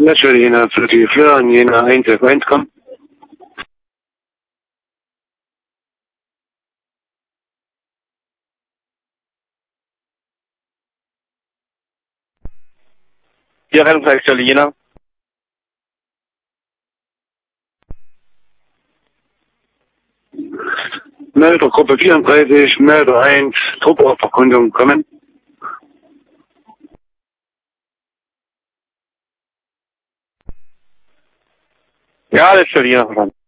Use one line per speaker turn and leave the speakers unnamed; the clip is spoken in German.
Natürlich Jena 44 an Jena 1F1 kommen. Hier Rettungsleitstelle Jena. Melder Gruppe 34, Melder 1, Truppe auf Verkundung kommen. Ja, das ist Jena verstanden.